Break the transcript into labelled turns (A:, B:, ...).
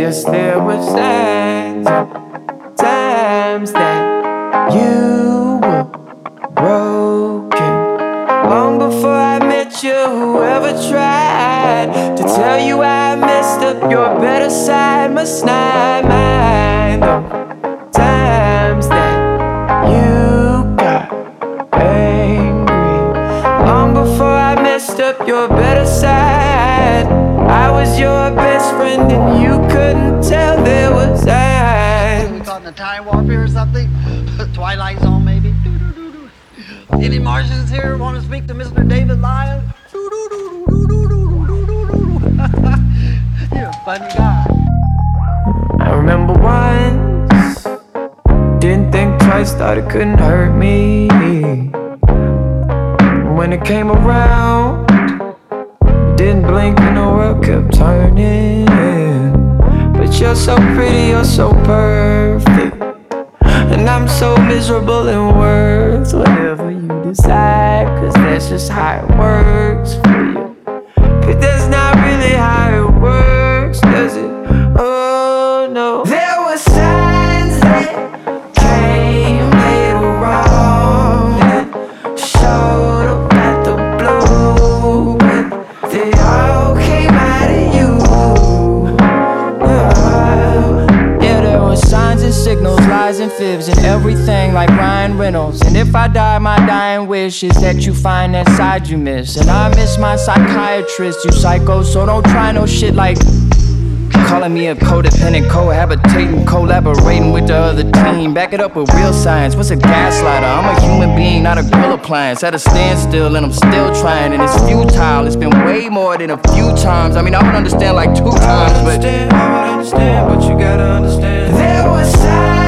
A: Yes, there were times that you were broken. Long before I met you, whoever tried to tell you I messed up your better side must not mind the times that you got angry. Long before I messed up your better side, I was your best friend and you couldn't tell there was times.
B: We caught in a time warp here or something? Twilight Zone maybe? Any Martians here want to speak to Mr. David Lyon? You're a funny guy.
A: I remember once, didn't think twice, thought it couldn't hurt me. When it came around, didn't blink and the world kept turning. But you're so pretty, you're so perfect, and I'm so miserable and worth whatever you decide, 'cause that's just how it works for you. But that's not really how it works, does it? Oh no. There were signs that came later on and showed up at the blue, but they all came out of you. Yeah, there were signs and signals, lies and fibs and everything like Ryan Reynolds. And if I die, my dying wish is that you find that side you miss. And I miss my psychiatrist, you psycho, so don't try no shit like calling me a codependent, cohabitating, collaborating with the other team. Back it up with real science. What's a gaslighter? I'm a human being, not a grill appliance. At a standstill and I'm still trying, and it's futile. It's been way more than a few times. I mean, I would understand like 2 times, but I would understand, but you gotta understand. There was signs